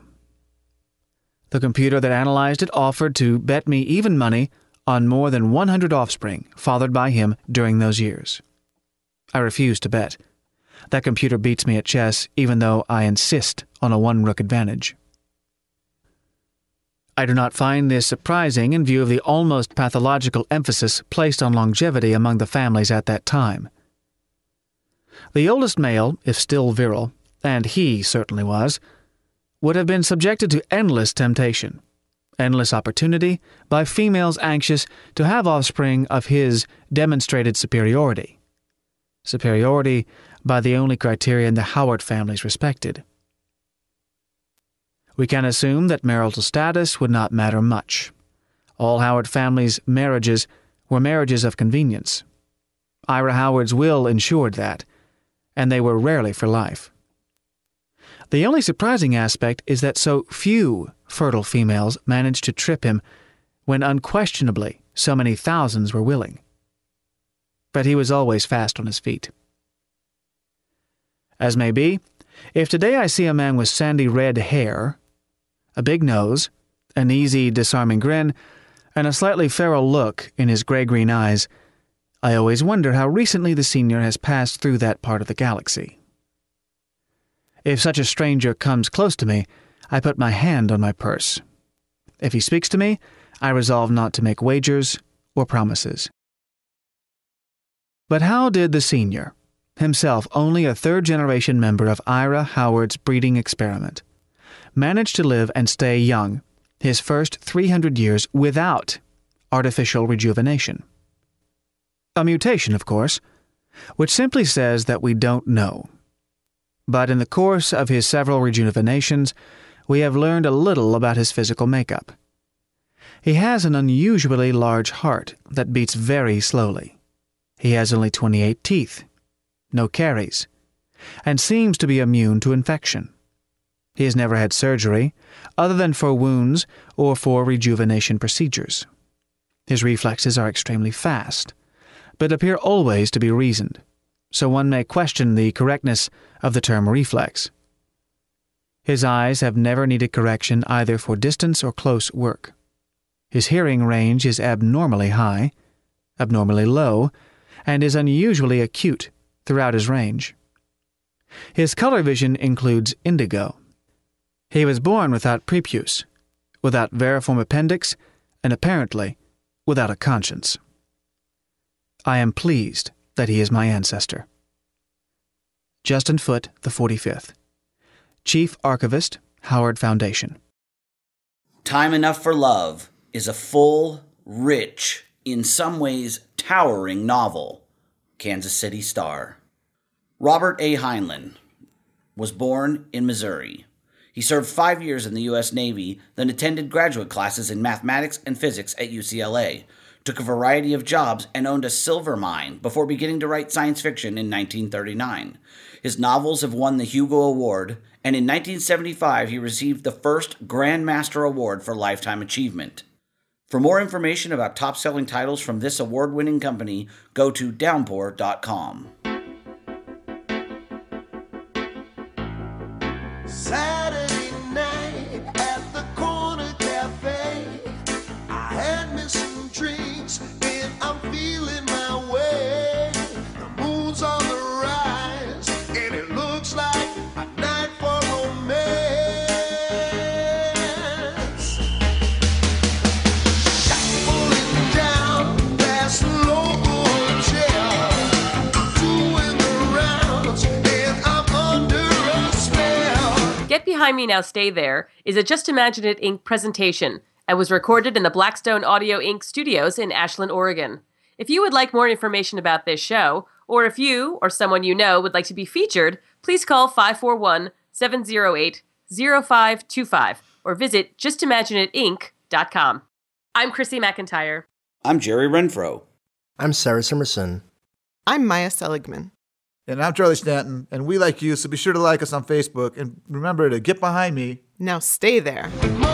The computer that analyzed it offered to bet me even money on more than 100 offspring fathered by him during those years. I refuse to bet. That computer beats me at chess, even though I insist on a one-rook advantage. I do not find this surprising in view of the almost pathological emphasis placed on longevity among the families at that time. The oldest male, if still virile, and he certainly was, would have been subjected to endless temptation, endless opportunity by females anxious to have offspring of his demonstrated superiority. Superiority by the only criterion the Howard families respected. We can assume that marital status would not matter much. All Howard families' marriages were marriages of convenience. Ira Howard's will ensured that, and they were rarely for life. The only surprising aspect is that so few fertile females managed to trip him when unquestionably so many thousands were willing. but he was always fast on his feet. As may be, if today I see a man with sandy red hair, a big nose, an easy, disarming grin, and a slightly feral look in his gray-green eyes, I always wonder how recently the senior has passed through that part of the galaxy. If such a stranger comes close to me, I put my hand on my purse. If he speaks to me, I resolve not to make wagers or promises. But how did the senior, himself only a third-generation member of Ira Howard's breeding experiment, manage to live and stay young his first 300 years without artificial rejuvenation? A mutation, of course, which simply says that we don't know. But in the course of his several rejuvenations, we have learned a little about his physical makeup. He has an unusually large heart that beats very slowly. He has only 28 teeth, no caries, and seems to be immune to infection. He has never had surgery, other than for wounds or for rejuvenation procedures. His reflexes are extremely fast, but appear always to be reasoned, so one may question the correctness of the term reflex. His eyes have never needed correction either for distance or close work. His hearing range is abnormally high, abnormally low, and is unusually acute throughout his range. His color vision includes indigo. He was born without prepuce, without veriform appendix, and apparently without a conscience. I am pleased that he is my ancestor. Justin Foote, the 45th. Chief Archivist, Howard Foundation. Time Enough for Love is a full, rich, in some ways towering novel. Kansas City Star. Robert A. Heinlein was born in Missouri. He served 5 years in the U.S. Navy, then attended graduate classes in mathematics and physics at UCLA, took a variety of jobs, and owned a silver mine before beginning to write science fiction in 1939. His novels have won the Hugo Award, and in 1975 he received the first Grand Master Award for Lifetime Achievement. For more information about top-selling titles from this award-winning company, go to downpour.com. Saturday night at the corner cafe, I had me some drinks and I'm feeling my way. The moon's on the rise and it looks like a night for romance. Pulling down past the local hotel, doing the rounds and I'm under a spell. Get Behind Me Now, Stay There is a Just Imagine It, Inc. presentation and was recorded in the Blackstone Audio Inc. studios in Ashland, Oregon. If you would like more information about this show, or if you or someone you know would like to be featured, please call 541-708-0525 or visit justimagineitinc.com. I'm Chrissy McIntyre. I'm Jerry Renfro. I'm Sarah Simerson. I'm Maya Seligman. And I'm Charlie Stanton, and we like you, so be sure to like us on Facebook, and remember to get behind me. Now stay there.